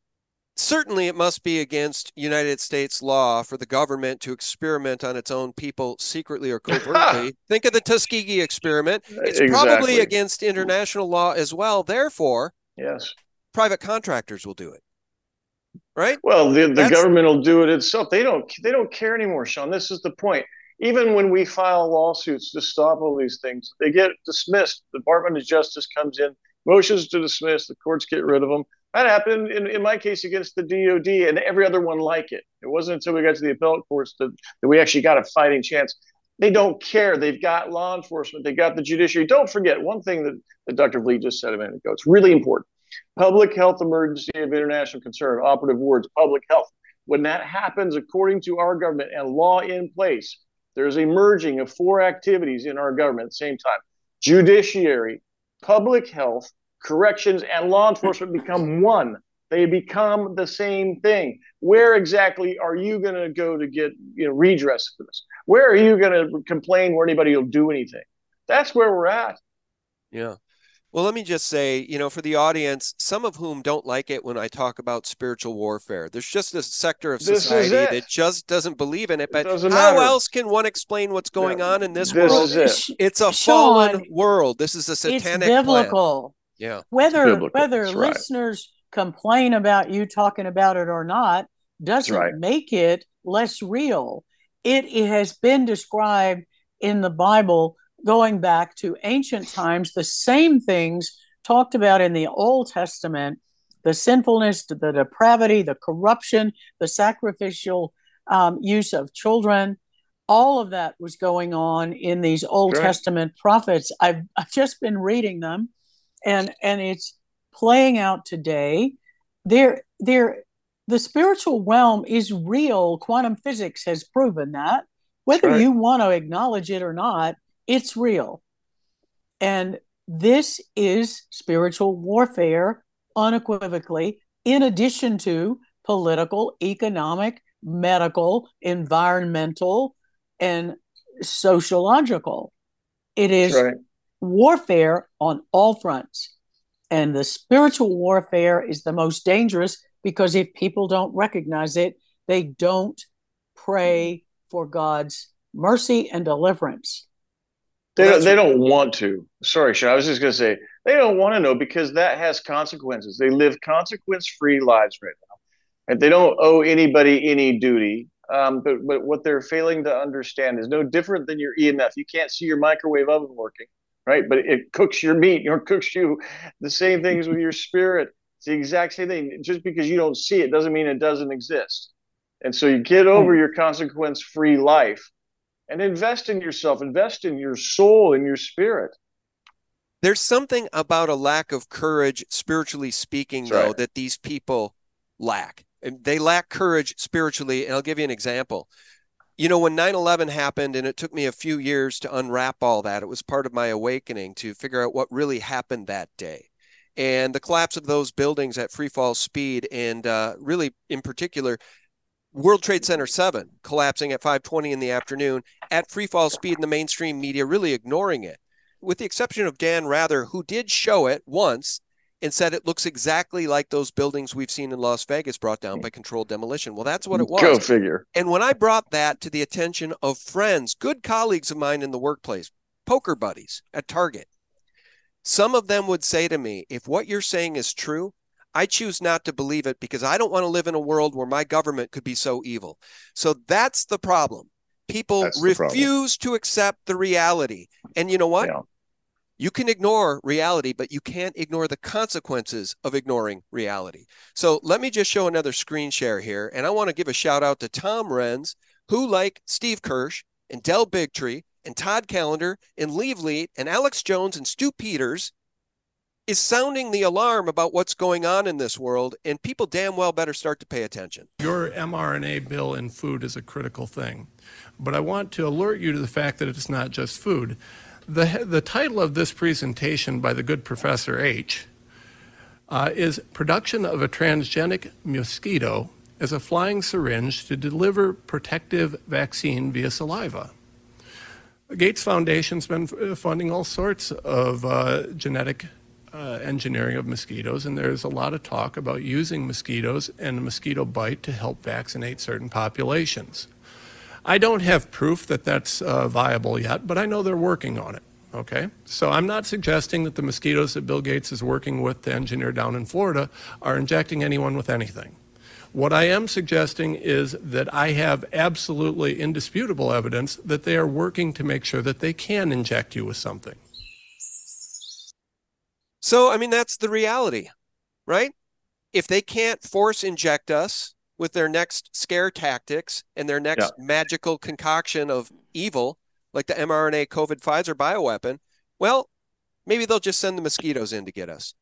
Certainly, it must be against United States law for the government to experiment on its own people secretly or covertly. Think of the Tuskegee experiment. It's probably Exactly. against international law as well. Therefore, Yes. private contractors will do it, right? Well, the That's government will do it itself. They don't care anymore, Sean. This is the point. Even when we file lawsuits to stop all these things, they get dismissed. The Department of Justice comes in, motions to dismiss, the courts get rid of them. That happened in my case against the DOD and every other one like it. It wasn't until we got to the appellate courts that we actually got a fighting chance. They don't care. They've got law enforcement. They got the judiciary. Don't forget one thing that Dr. Vliet just said a minute ago. It's really important. Public health emergency of international concern, operative words, public health. When that happens, according to our government and law in place, there's a merging of four activities in our government at the same time. Judiciary, public health, corrections, and law enforcement become one. They become the same thing. Where exactly are you going to go to get redress for this? Where are you going to complain where anybody will do anything? That's where we're at. Yeah. Well, let me just say, for the audience, some of whom don't like it when I talk about spiritual warfare, there's just a sector of society that just doesn't believe in it. But how else can one explain what's going on in this world? It's a fallen world. This is a satanic It's biblical. Plan. Yeah. Whether listeners complain about you talking about it or not doesn't make it less real. It has been described in the Bible going back to ancient times, the same things talked about in the Old Testament, the sinfulness, the depravity, the corruption, the sacrificial use of children, all of that was going on in these Old Testament prophets. I've just been reading them, and it's playing out today. The spiritual realm is real. Quantum physics has proven that. Whether you want to acknowledge it or not, it's real. And this is spiritual warfare unequivocally, in addition to political, economic, medical, environmental, and sociological. It is warfare on all fronts. And the spiritual warfare is the most dangerous because if people don't recognize it, they don't pray for God's mercy and deliverance. They don't want to. Sorry, Sean. I was just going to say they don't want to know because that has consequences. They live consequence-free lives right now, and they don't owe anybody any duty. But what they're failing to understand is no different than your EMF. You can't see your microwave oven working, right? But it cooks your meat or cooks you. The same thing is with your spirit. It's the exact same thing. Just because you don't see it doesn't mean it doesn't exist. And so you get over your consequence-free life and invest in yourself, invest in your soul and your spirit. There's something about a lack of courage, spiritually speaking, though, that these people lack. And they lack courage spiritually. And I'll give you an example. When 9/11 happened, and it took me a few years to unwrap all that, it was part of my awakening to figure out what really happened that day. And the collapse of those buildings at free fall speed, and really in particular, World Trade Center 7 collapsing at 5:20 in the afternoon at free fall speed, and the mainstream media really ignoring it, with the exception of Dan Rather, who did show it once and said it looks exactly like those buildings we've seen in Las Vegas brought down by controlled demolition. Well, that's what it was. Go figure. And when I brought that to the attention of friends, good colleagues of mine in the workplace, poker buddies at Target, some of them would say to me, if what you're saying is true, I choose not to believe it because I don't want to live in a world where my government could be so evil. So that's the problem. People refuse to accept the reality. And you know what? Yeah. You can ignore reality, but you can't ignore the consequences of ignoring reality. So let me just show another screen share here. And I want to give a shout out to Tom Renz, who, like Steve Kirsch and Del Bigtree and Todd Callender and Lee Vliet and Alex Jones and Stu Peters, is sounding the alarm about what's going on in this world, and people damn well better start to pay attention. Your mRNA bill in food is a critical thing, but I want to alert you to the fact that it's not just food. The title of this presentation by the good Professor H is Production of a Transgenic Mosquito as a Flying Syringe to Deliver Protective Vaccine via Saliva. The Gates Foundation's been funding all sorts of genetic engineering of mosquitoes, and there's a lot of talk about using mosquitoes and a mosquito bite to help vaccinate certain populations. I don't have proof that that's viable yet, but I know they're working on it. Okay, so I'm not suggesting that the mosquitoes that Bill Gates is working with to engineer down in Florida are injecting anyone with anything. What I am suggesting is that I have absolutely indisputable evidence that they are working to make sure that they can inject you with something. So, I mean, that's the reality, right? If they can't force inject us with their next scare tactics and their next magical concoction of evil, like the mRNA COVID Pfizer bioweapon, well, maybe they'll just send the mosquitoes in to get us.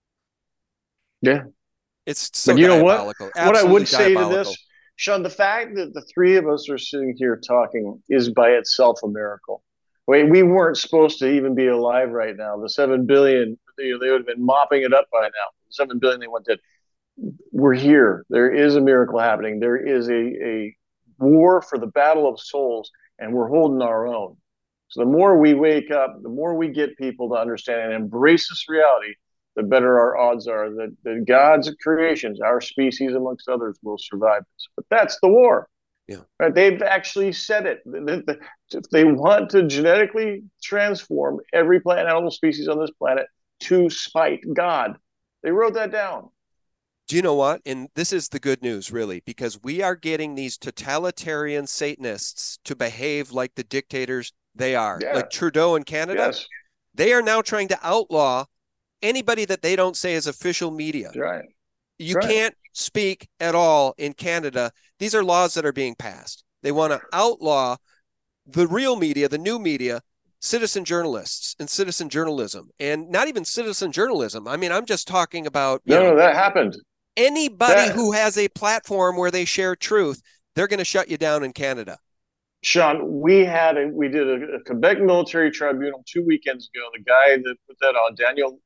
Yeah. It's so but you diabolical. Know what I would say to diabolical. this, Sean, the fact that the three of us are sitting here talking is by itself a miracle. We weren't supposed to even be alive right now. The 7 billion, they would have been mopping it up by now. 7 billion they went dead. We're here. There is a miracle happening. There is a war for the battle of souls, and we're holding our own. So the more we wake up, the more we get people to understand and embrace this reality, the better our odds are that God's creations, our species amongst others, will survive this. But that's the war. Yeah. Right? They've actually said it. If they want to genetically transform every plant animal species on this planet to spite God, they wrote that down. Do you know what? And this is the good news, really, because we are getting these totalitarian Satanists to behave like the dictators they are. Yeah. Like Trudeau in Canada. Yes. They are now trying to outlaw anybody that they don't say is official media. That's right. You can't speak at all in Canada. These are laws that are being passed. They want to outlaw the real media, the new media, citizen journalists and citizen journalism, and not even citizen journalism. I mean, I'm just talking about no, that happened. Anybody who has a platform where they share truth, they're going to shut you down in Canada. Sean, we did a Quebec military tribunal 2 weekends ago. The guy that put that on, Daniel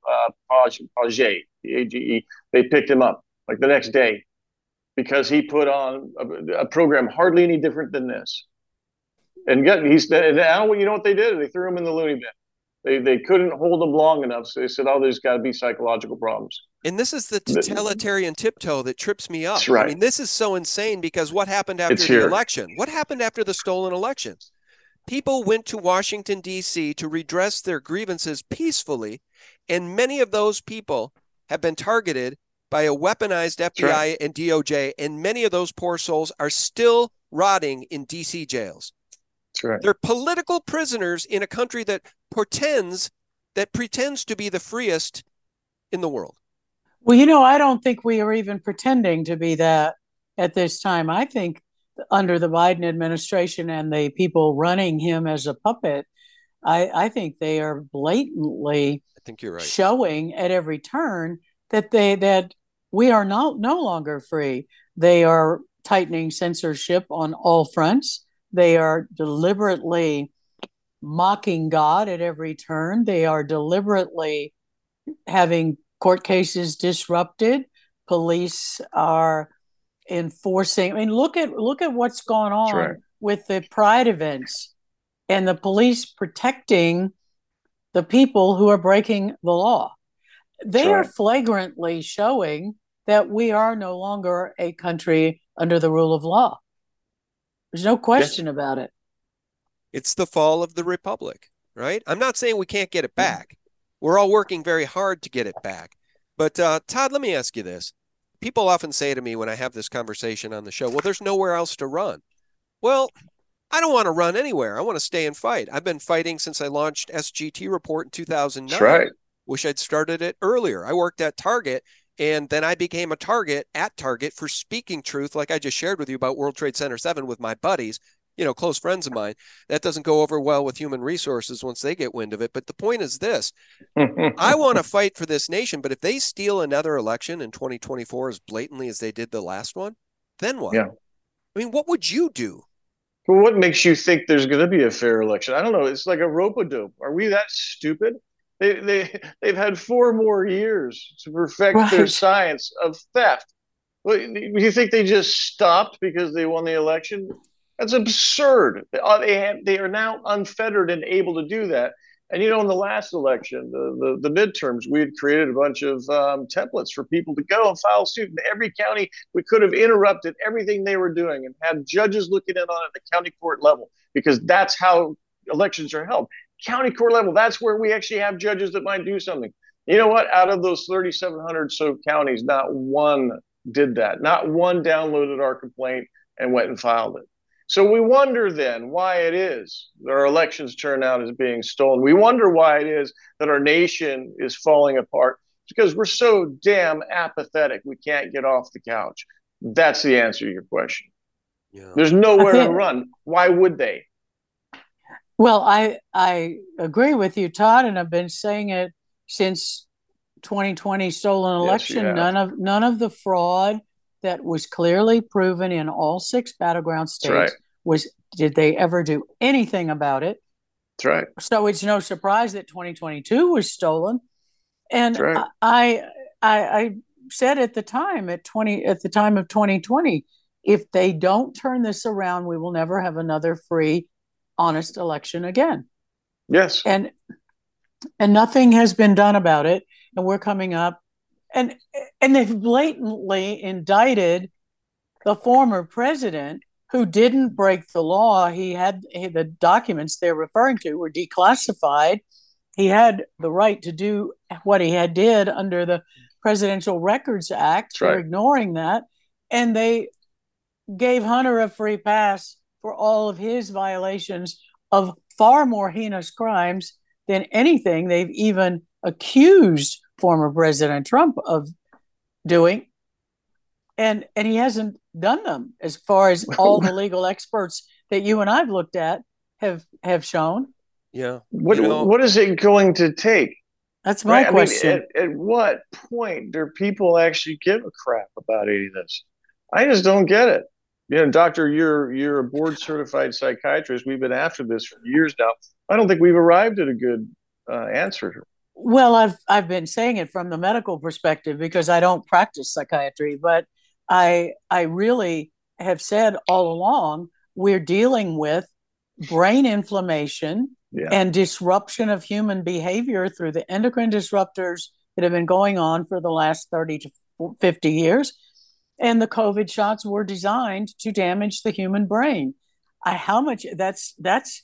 Paget, Page, they picked him up like the next day because he put on a program hardly any different than this. And now you know what they did? They threw him in the loony bin. They couldn't hold him long enough, so they said, "Oh, there's got to be psychological problems." And this is the totalitarian tiptoe that trips me up. That's right. I mean, this is so insane because what happened after the election? What happened after the stolen election? People went to Washington, D.C. to redress their grievances peacefully, and many of those people have been targeted by a weaponized FBI and DOJ, and many of those poor souls are still rotting in D.C. jails. That's right. They're political prisoners in a country that pretends to be the freest in the world. Well, I don't think we are even pretending to be that at this time. I think under the Biden administration and the people running him as a puppet, I think they are blatantly showing at every turn that we are no longer free. They are tightening censorship on all fronts. They are deliberately mocking God at every turn. They are deliberately having court cases disrupted. Police are enforcing. I mean, look at what's going on with the Pride events and the police protecting the people who are breaking the law. They are flagrantly showing that we are no longer a country under the rule of law. There's no question about it. It's the fall of the republic, right? I'm not saying we can't get it back. We're all working very hard to get it back. But Todd, let me ask you this. People often say to me when I have this conversation on the show, well, there's nowhere else to run. Well, I don't want to run anywhere. I want to stay and fight. I've been fighting since I launched SGT Report in 2009. That's right. Wish I'd started it earlier. I worked at Target, and then I became a target at Target for speaking truth, like I just shared with you about World Trade Center 7 with my buddies, close friends of mine. That doesn't go over well with human resources once they get wind of it. But the point is this. I want to fight for this nation, but if they steal another election in 2024 as blatantly as they did the last one, then what? Yeah. I mean, what would you do? Well, what makes you think there's going to be a fair election? I don't know. It's like a rope-a-dope. Are we that stupid? They've had 4 more years to perfect their science of theft. Well, you think they just stopped because they won the election? That's absurd. They are now unfettered and able to do that. And in the last election, the midterms, we had created a bunch of templates for people to go and file suit. In every county, we could have interrupted everything they were doing and had judges looking in on it at the county court level, because that's how elections are held. County court level, that's where we actually have judges that might do something. You know what? Out of those 3,700 so counties, not one did that. Not one downloaded our complaint and went and filed it. So we wonder then why it is that our elections turn out as being stolen. We wonder why it is that our nation is falling apart. It's because we're so damn apathetic. We can't get off the couch. That's the answer to your question. Yeah. There's nowhere to run. Why would they? Well, I agree with you, Todd, and I've been saying it since 2020 stolen election. Yes, none of the fraud that was clearly proven in all 6 battleground states did they ever do anything about it. That's right. So it's no surprise that 2022 was stolen. And I said at the time of 2020, if they don't turn this around, we will never have another free, honest election again. Yes. And nothing has been done about it. And we're coming up, and they've blatantly indicted the former president, who didn't break the law. The documents they're referring to were declassified. He had the right to do what he had did under the Presidential Records Act. They're ignoring that. And they gave Hunter a free pass for all of his violations of far more heinous crimes than anything they've even accused former President Trump of doing. And he hasn't done them, as far as all the legal experts that you and I've looked at have shown. Yeah. What is it going to take? That's my question. I mean, at what point do people actually give a crap about any of this? I just don't get it. Doctor, you're a board certified psychiatrist. We've been after this for years now. I don't think we've arrived at a good answer. Well, I've been saying it from the medical perspective because I don't practice psychiatry, but I really have said all along, we're dealing with brain inflammation and disruption of human behavior through the endocrine disruptors that have been going on for the last 30 to 50 years. And the COVID shots were designed to damage the human brain. How much that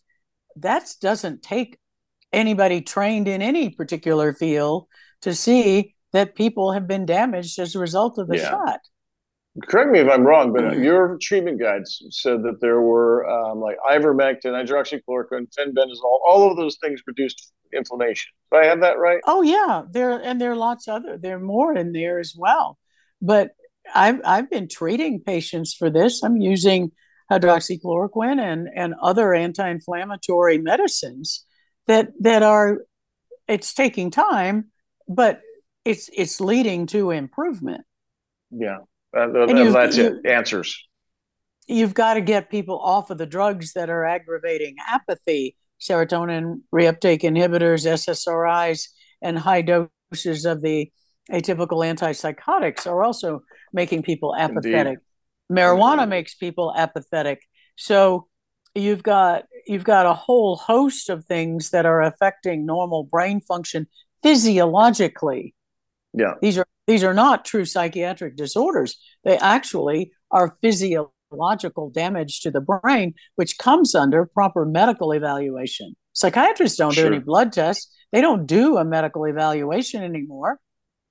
doesn't take anybody trained in any particular field to see that people have been damaged as a result of the shot. Correct me if I'm wrong, but your treatment guides said that there were like ivermectin, hydroxychloroquine, fenbendazole, all of those things reduced inflammation. Do I have that right? Oh yeah, there are lots there are more in there as well. But I've been treating patients for this. I'm using hydroxychloroquine and other anti-inflammatory medicines that are, it's taking time, but it's leading to improvement. Yeah. That's it. Answers. You've got to get people off of the drugs that are aggravating apathy, serotonin reuptake inhibitors, SSRIs, and high doses of the atypical antipsychotics are also making people apathetic. Indeed. Marijuana makes people apathetic. So you've got a whole host of things that are affecting normal brain function physiologically. Yeah. These are not true psychiatric disorders. They actually are physiological damage to the brain, which comes under proper medical evaluation. Psychiatrists don't do any blood tests. They don't do a medical evaluation anymore.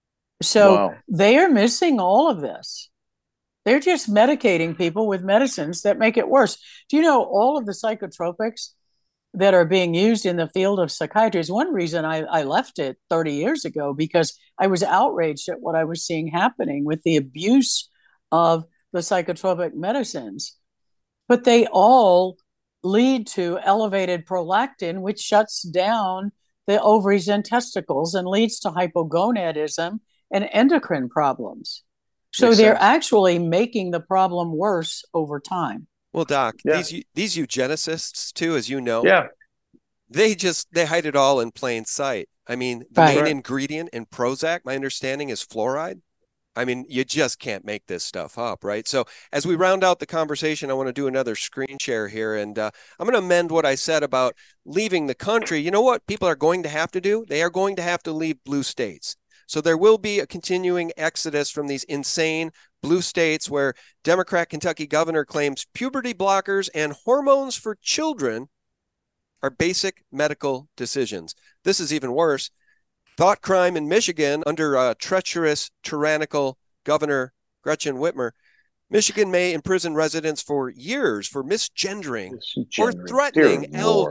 So they are missing all of this. They're just medicating people with medicines that make it worse. Do you know all of the psychotropics that are being used in the field of psychiatry is one reason I left it 30 years ago, because I was outraged at what I was seeing happening with the abuse of the psychotropic medicines. But they all lead to elevated prolactin, which shuts down the ovaries and testicles and leads to hypogonadism and endocrine problems. So they're actually making the problem worse over time. Well, Doc, these eugenicists too, as you know, they hide it all in plain sight. I mean, the main ingredient in Prozac, my understanding, is fluoride. I mean, you just can't make this stuff up, right? So as we round out the conversation, I want to do another screen share here. And I'm going to amend what I said about leaving the country. You know what people are going to have to do? They are going to have to leave blue states. So there will be a continuing exodus from these insane blue states where Democrat Kentucky governor claims puberty blockers and hormones for children are basic medical decisions. This is even worse. Thought crime in Michigan under treacherous, tyrannical Governor Gretchen Whitmer. Michigan may imprison residents for years for misgendering or threatening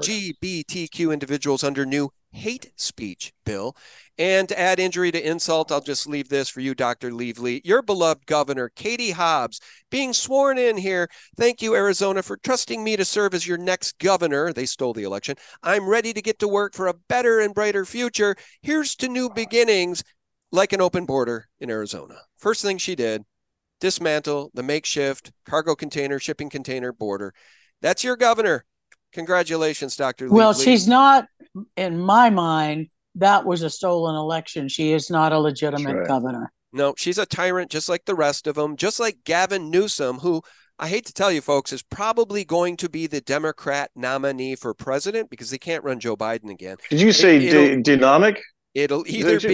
LGBTQ individuals under new hate speech bill. And to add injury to insult, I'll just leave this for you, Dr. Lively. Your beloved governor, Katie Hobbs, being sworn in here. Thank you, Arizona, for trusting me to serve as your next governor. They stole the election. I'm ready to get to work for a better and brighter future. Here's to new beginnings, like an open border in Arizona. First thing she did, dismantle the makeshift cargo container, shipping container border. That's your governor. Congratulations, Dr. Well, Lee. she's not, in my mind, that was a stolen election. She is not a legitimate governor. No, she's a tyrant just like the rest of them, just like Gavin Newsom, who I hate to tell you folks is probably going to be the Democrat nominee for president because they can't run Joe Biden again. Did you say dynamic? It'll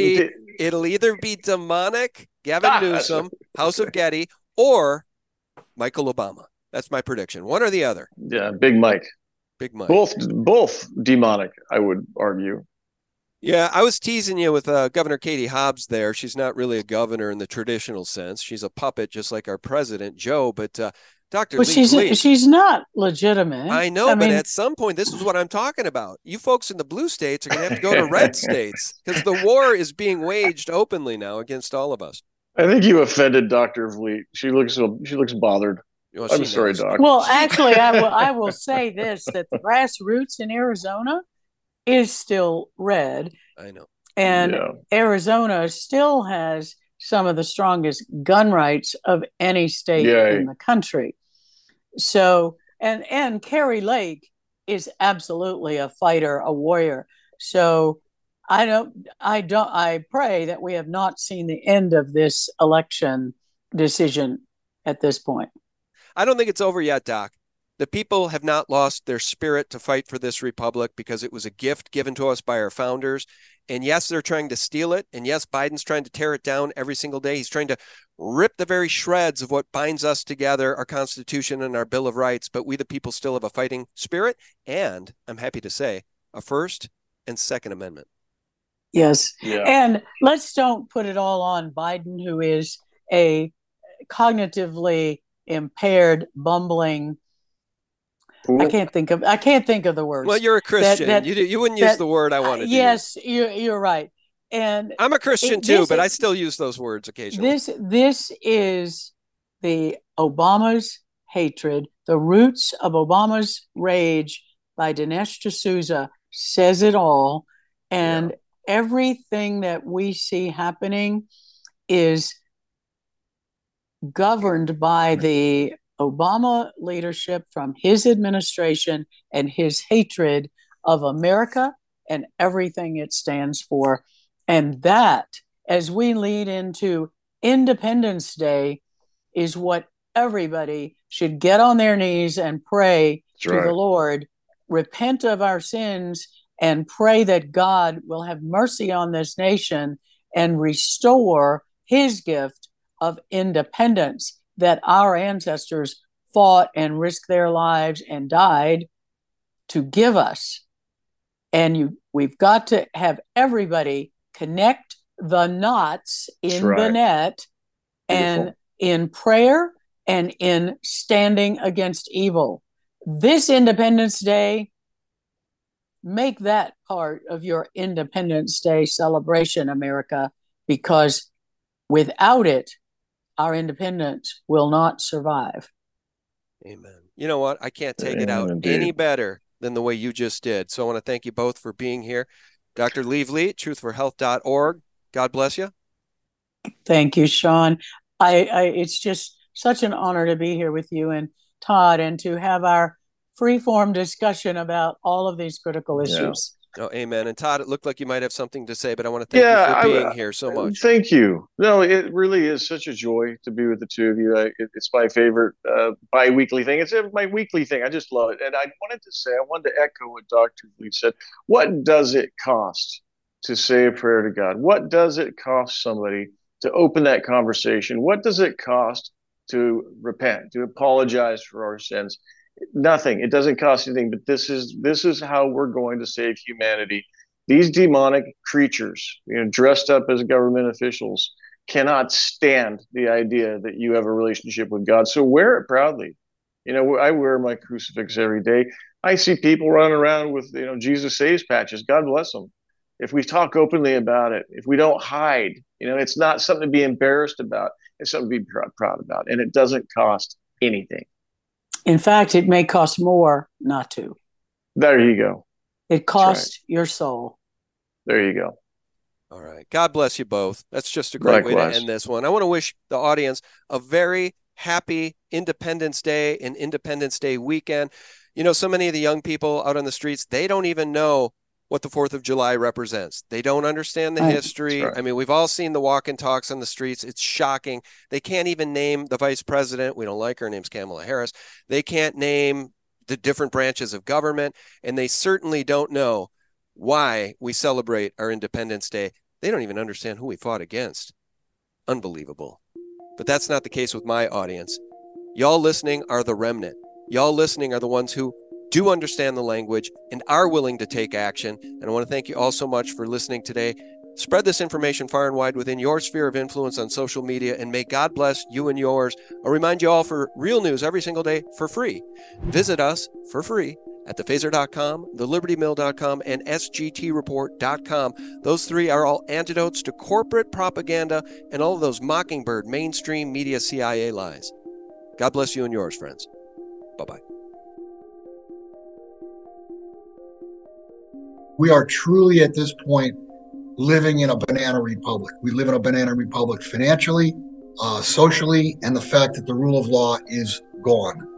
either be demonic, Gavin Newsom, House of Getty, or Michael Obama. That's my prediction. One or the other. Yeah, Big Mike. Big Mike. Both demonic, I would argue. Yeah, I was teasing you with Governor Katie Hobbs there. She's not really a governor in the traditional sense. She's a puppet, just like our president, Joe. But Dr. But she's not legitimate. I know, but at some point, this is what I'm talking about. You folks in the blue states are going to have to go to red states because the war is being waged openly now against all of us. I think you offended Dr. Vliet. She looks bothered. Well, I'm sorry, Doc. Well, actually, I will say this, that the grassroots in Arizona is still red. I know. And Arizona still has some of the strongest gun rights of any state in the country. So, and Kari Lake is absolutely a fighter, a warrior. So I pray that we have not seen the end of this election decision at this point. I don't think it's over yet, Doc. The people have not lost their spirit to fight for this republic because it was a gift given to us by our founders. And yes, they're trying to steal it. And yes, Biden's trying to tear it down every single day. He's trying to rip the very shreds of what binds us together, our Constitution and our Bill of Rights. But we, the people, still have a fighting spirit. And I'm happy to say, a First and Second Amendment. Yes. Yeah. And let's don't put it all on Biden, who is a cognitively impaired, bumbling. I can't think of the words. Well, you're a Christian. You wouldn't use the word I wanted to use. Yes, you're right. And I'm a Christian too, but I still use those words occasionally. This is the Obama's hatred. The roots of Obama's rage by Dinesh D'Souza says it all. And everything that we see happening is governed by the Obama leadership from his administration and his hatred of America and everything it stands for. And that, as we lead into Independence Day, is what everybody should get on their knees and pray to the Lord, repent of our sins, and pray that God will have mercy on this nation and restore his gift of independence that our ancestors fought and risked their lives and died to give us. And we've got to have everybody connect the knots in the net. Beautiful. And in prayer and in standing against evil. This Independence Day, make that part of your Independence Day celebration, America, because without it, our independence will not survive. Amen. You know what? I can't take it out any better than the way you just did. So I want to thank you both for being here. Dr. Lively, truthforhealth.org. God bless you. Thank you, Sean. It's just such an honor to be here with you and Todd and to have our free-form discussion about all of these critical issues. Oh, amen. And Todd, it looked like you might have something to say, but I want to thank you for being here so much. Thank you. No, it really is such a joy to be with the two of you. It's my favorite bi-weekly thing. It's my weekly thing. I just love it. And I wanted to echo what Dr. Vliet said. What does it cost to say a prayer to God? What does it cost somebody to open that conversation? What does it cost to repent, to apologize for our sins? Nothing. It doesn't cost anything, but this is how we're going to save humanity. These demonic creatures, dressed up as government officials, cannot stand the idea that you have a relationship with God. So wear it proudly. I wear my crucifix every day. I see people running around with Jesus Saves patches. God bless them. If we talk openly about it, if we don't hide, it's not something to be embarrassed about. It's something to be proud about, and it doesn't cost anything. In fact, it may cost more not to. There you go. It costs your soul. There you go. All right. God bless you both. That's just a great way to end this one. I want to wish the audience a very happy Independence Day and Independence Day weekend. So many of the young people out on the streets, they don't even know what the 4th of July represents. They don't understand the history. Right. I mean, we've all seen the walk and talks on the streets. It's shocking. They can't even name the vice president. We don't like her. Her name's Kamala Harris. They can't name the different branches of government, and they certainly don't know why we celebrate our Independence Day. They don't even understand who we fought against. Unbelievable. But that's not the case with my audience. Y'all listening are the remnant. Y'all listening are the ones who do understand the language and are willing to take action. And I want to thank you all so much for listening today. Spread this information far and wide within your sphere of influence on social media, and may God bless you and yours. I'll remind you all for real news every single day for free. Visit us for free at thephaser.com, thelibertymill.com, and sgtreport.com. Those three are all antidotes to corporate propaganda and all of those mockingbird mainstream media CIA lies. God bless you and yours, friends. Bye-bye. We are truly at this point living in a banana republic. We live in a banana republic financially, socially, and the fact that the rule of law is gone.